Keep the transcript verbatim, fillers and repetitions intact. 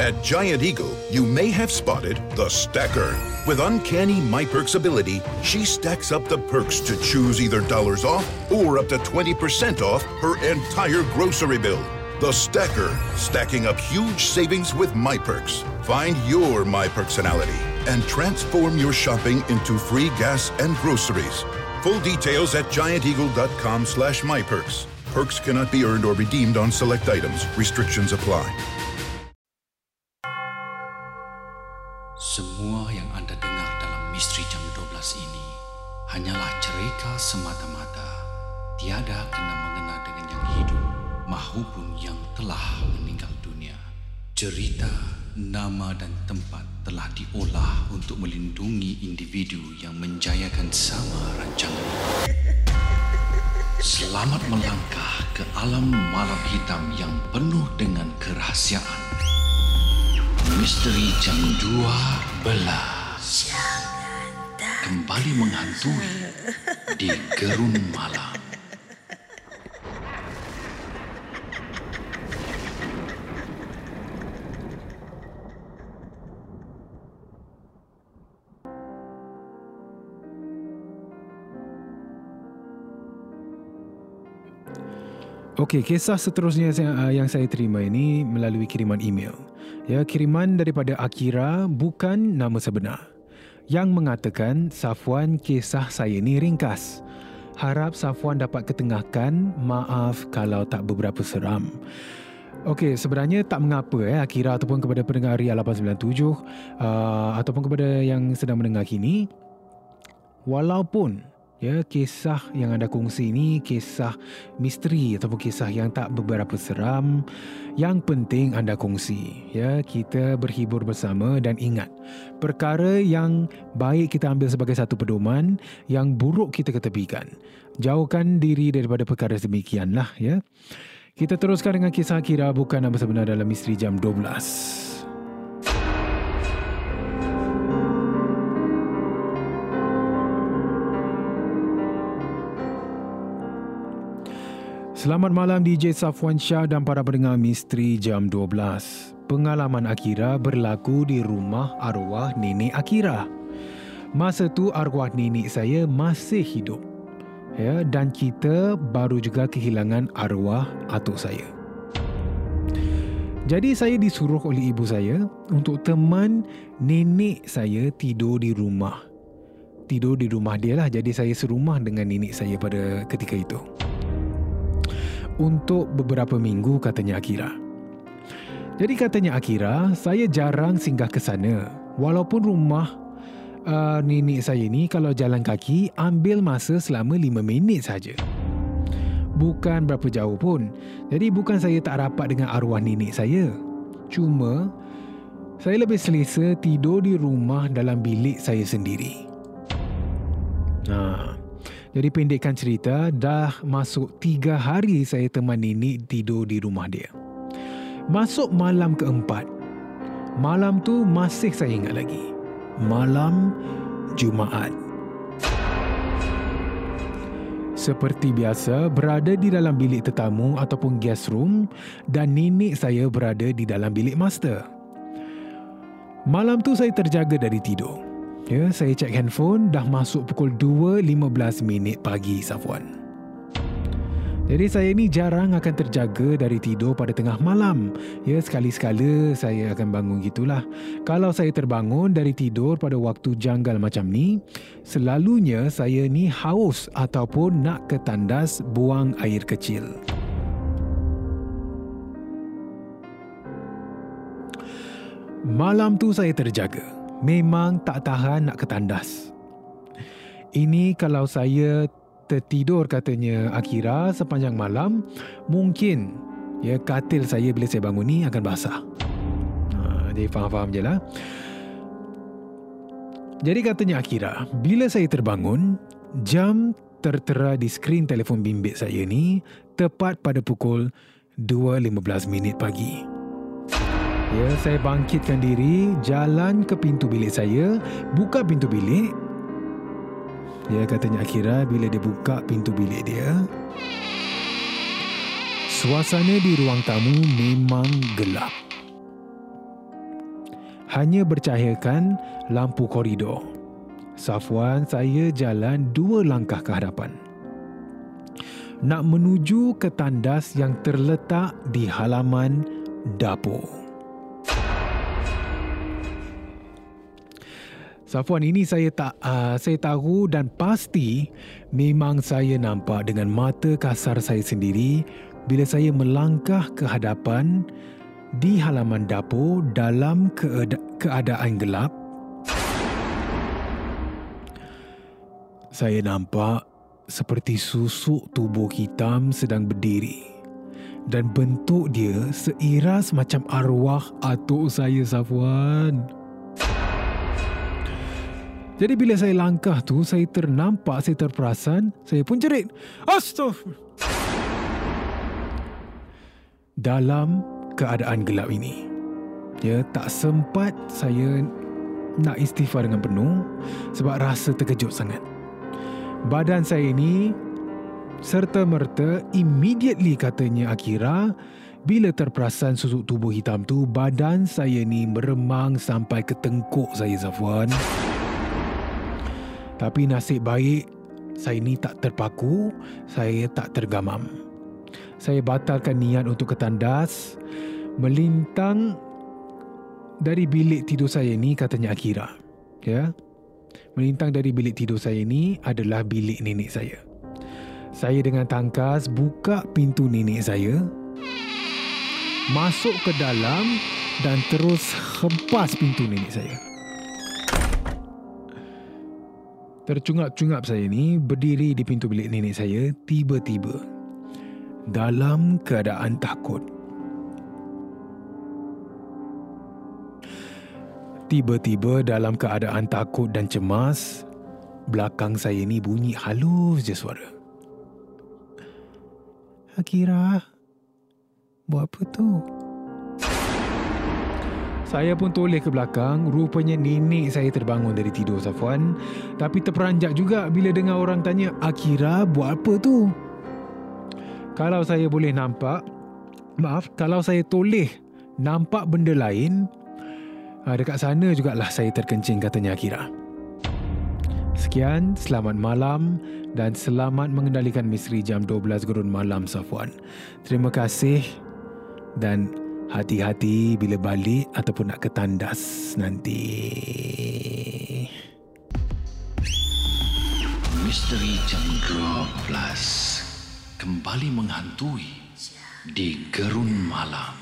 At Giant Eagle, you may have spotted the stacker. With uncanny MyPerks ability, she stacks up the perks to choose either dollars off or up to twenty percent off her entire grocery bill. The stacker, stacking up huge savings with MyPerks. Find your My Personality and transform your shopping into free gas and groceries. Full details at gianteagle.com slash MyPerks. Perks cannot be earned or redeemed on select items. Restrictions apply. Semua yang anda dengar dalam Misteri Jam dua belas ini hanyalah cerita semata-mata. Tiada kena mengena dengan yang hidup maupun yang telah meninggal dunia. Cerita, nama dan tempat telah diolah untuk melindungi individu yang menjayakan sama rancangan ini. Selamat melangkah ke alam malam hitam yang penuh dengan kerahsiaan. Misteri Jam dua belas kembali menghantui di Gerun Malam. Okey, kisah seterusnya yang saya terima ini melalui kiriman email. Ya, kiriman daripada Akira, bukan nama sebenar, yang mengatakan, Safwan, kisah saya ni ringkas. Harap Safwan dapat ketengahkan. Maaf kalau tak beberapa seram. Okey, sebenarnya tak mengapa eh Akira ataupun kepada pendengar Ria lapan sembilan tujuh uh, ataupun kepada yang sedang mendengar kini, walaupun ya, kisah yang anda kongsi ini kisah misteri ataupun kisah yang tak beberapa seram, yang penting anda kongsi. Ya, kita berhibur bersama dan ingat, perkara yang baik kita ambil sebagai satu pedoman, yang buruk kita ketepikan. Jauhkan diri daripada perkara demikianlah ya. Kita teruskan dengan kisah Akira, bukan nama sebenar, dalam Misteri Jam dua belas. Selamat malam D J Safwan Shah dan para pendengar Misteri Jam dua belas. Pengalaman Akira berlaku di rumah arwah nenek Akira. Masa tu arwah nenek saya masih hidup. Ya, dan kita baru juga kehilangan arwah atuk saya. Jadi saya disuruh oleh ibu saya untuk teman nenek saya tidur di rumah. Tidur di rumah dia lah. Jadi saya serumah dengan nenek saya pada ketika itu. Untuk beberapa minggu, katanya Akira. Jadi katanya Akira, saya jarang singgah ke sana. Walaupun rumah uh, nenek saya ni kalau jalan kaki ambil masa selama lima minit saja. Bukan berapa jauh pun. Jadi bukan saya tak rapat dengan arwah nenek saya. Cuma saya lebih selesa tidur di rumah dalam bilik saya sendiri. Nah, jadi pendekkan cerita, dah masuk tiga hari saya teman nenek tidur di rumah dia. Masuk malam keempat. Malam tu masih saya ingat lagi. Malam Jumaat. Seperti biasa, berada di dalam bilik tetamu ataupun guest room dan nenek saya berada di dalam bilik master. Malam tu saya terjaga dari tidur. Ya, saya cek handphone, dah masuk pukul dua lima belas minit pagi, Safwan. Jadi saya ni jarang akan terjaga dari tidur pada tengah malam. Ya, sekali-sekala saya akan bangun gitulah. Kalau saya terbangun dari tidur pada waktu janggal macam ni, selalunya saya ni haus ataupun nak ke tandas buang air kecil. Malam tu saya terjaga. Memang tak tahan nak ke tandas. Ini kalau saya tertidur, katanya Akira, sepanjang malam, mungkin ya katil saya bila saya bangun ni akan basah. Ha, jadi faham-faham je lah. Jadi katanya Akira, bila saya terbangun, jam tertera di skrin telefon bimbit saya ni tepat pada pukul dua lima belas minit pagi. Ya, saya bangkitkan diri, jalan ke pintu bilik saya, buka pintu bilik. Ya, katanya Akira, bila dia buka pintu bilik dia, suasana di ruang tamu memang gelap. hanya bercahayakan lampu koridor. Safwan, saya jalan dua langkah ke hadapan, nak menuju ke tandas yang terletak di halaman dapur. Safwan, ini saya tak uh, saya tahu dan pasti memang saya nampak dengan mata kasar saya sendiri bila saya melangkah ke hadapan di halaman dapur dalam keada- keadaan gelap. Saya nampak seperti susuk tubuh hitam sedang berdiri dan bentuk dia seiras macam arwah atuk saya, Safwan. Jadi bila saya langkah tu, saya ternampak, saya terperasan, saya pun jerit, Astaghfirullah. Dalam keadaan gelap ini, ya, tak sempat saya nak istighfar dengan penuh sebab rasa terkejut sangat. Badan saya ini serta-merta, immediately katanya Akira, bila terperasan susuk tubuh hitam tu, badan saya ni meremang sampai ke tengkuk saya, Safwan. Tapi nasib baik, saya ni tak terpaku, saya tak tergamam. Saya batalkan niat untuk ke tandas, melintang dari bilik tidur saya ni, katanya Akira. Ya, melintang dari bilik tidur saya ni adalah bilik nenek saya. Saya dengan tangkas buka pintu nenek saya, masuk ke dalam dan terus hempas pintu nenek saya. Tercungap-cungap saya ni berdiri di pintu bilik nenek saya, tiba-tiba dalam keadaan takut. Tiba-tiba dalam keadaan takut dan cemas, belakang saya ni bunyi halus je suara. Akira, buat apa tu? Saya pun toleh ke belakang, rupanya nenek saya terbangun dari tidur, Safwan. Tapi terperanjat juga bila dengar orang tanya, Akira, buat apa tu? Kalau saya boleh nampak, maaf, kalau saya toleh nampak benda lain, dekat sana jugalah saya terkencing, katanya Akira. Sekian, selamat malam dan selamat mengendalikan misteri jam dua belas gurun malam, Safwan. Terima kasih dan hati-hati bila balik ataupun nak ke tandas nanti. Misteri jam dua belas kembali menghantui di Gerun Malam.